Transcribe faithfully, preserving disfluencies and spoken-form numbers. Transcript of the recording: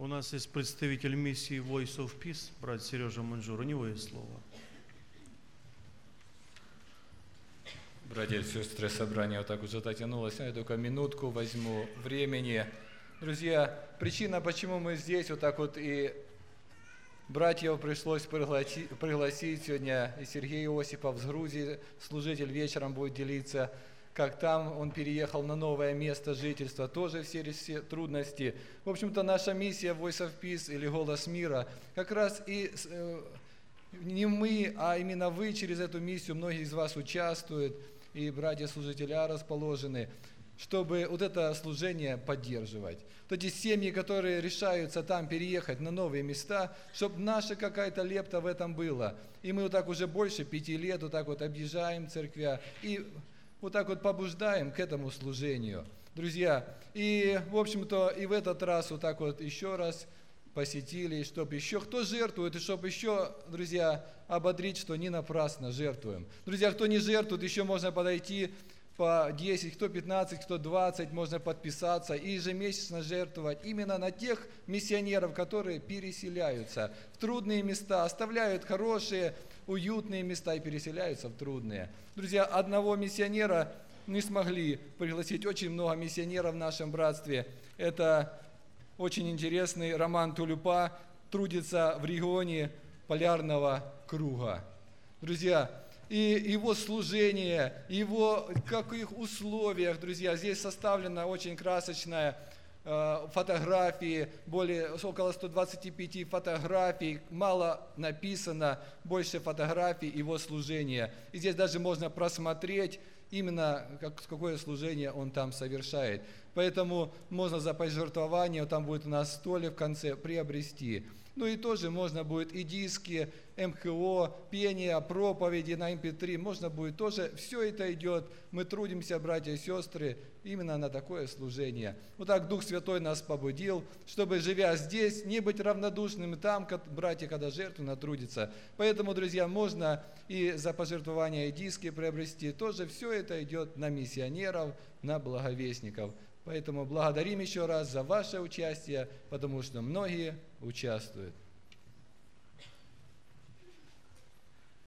У нас есть представитель миссии Voice of Peace, брат Сережа Манжур. У него есть слово. Братья и сестры, собрание вот так уже затянулось. Я только минутку возьму времени. Друзья, причина, почему мы здесь вот так вот и братьев пришлось пригласить, пригласить сегодня, и Сергей Осипов с Грузии, служитель, вечером будет делиться, как там он переехал на новое место жительства, тоже все, все трудности. В общем-то, наша миссия Voice of Peace или Голос мира, как раз и э, не мы, а именно вы через эту миссию, многие из вас участвуют, и братья-служителя расположены, чтобы вот это служение поддерживать. Вот эти семьи, которые решаются там переехать на новые места, чтобы наша какая-то лепта в этом была. И мы вот так уже больше пяти лет вот так вот объезжаем церквя и вот так вот побуждаем к этому служению. Друзья, и в общем-то и в этот раз вот так вот еще раз посетили, чтобы еще кто жертвует, и чтобы еще, друзья, ободрить, что не напрасно жертвуем. Друзья, кто не жертвует, еще можно подойти по десять, кто пятнадцать, кто двадцать, можно подписаться и ежемесячно жертвовать именно на тех миссионеров, которые переселяются в трудные места, оставляют хорошие, уютные места и переселяются в трудные. Друзья, одного миссионера не смогли пригласить, очень много миссионеров в нашем братстве. Это очень интересный Роман Тулюпа, трудится в регионе Полярного круга. Друзья, и его служение, его в каких условиях, друзья, здесь составлена очень красочная э, фотографии, более, около ста двадцати пяти фотографий, мало написано, больше фотографий его служения. И здесь даже можно просмотреть именно как, какое служение он там совершает. Поэтому можно за пожертвование, там будет у нас столик в конце, приобрести. Ну и тоже можно будет и диски, эм ка о, пение, проповеди на эм пэ три, можно будет тоже, все это идет, мы трудимся, братья и сестры, именно на такое служение. Вот так Дух Святой нас побудил, чтобы, живя здесь, не быть равнодушными там, как братья, когда жертвенно трудятся. Поэтому, друзья, можно и за пожертвование и диски приобрести, тоже все это идет на миссионеров, на благовестников. Поэтому благодарим еще раз за ваше участие, потому что многие участвуют.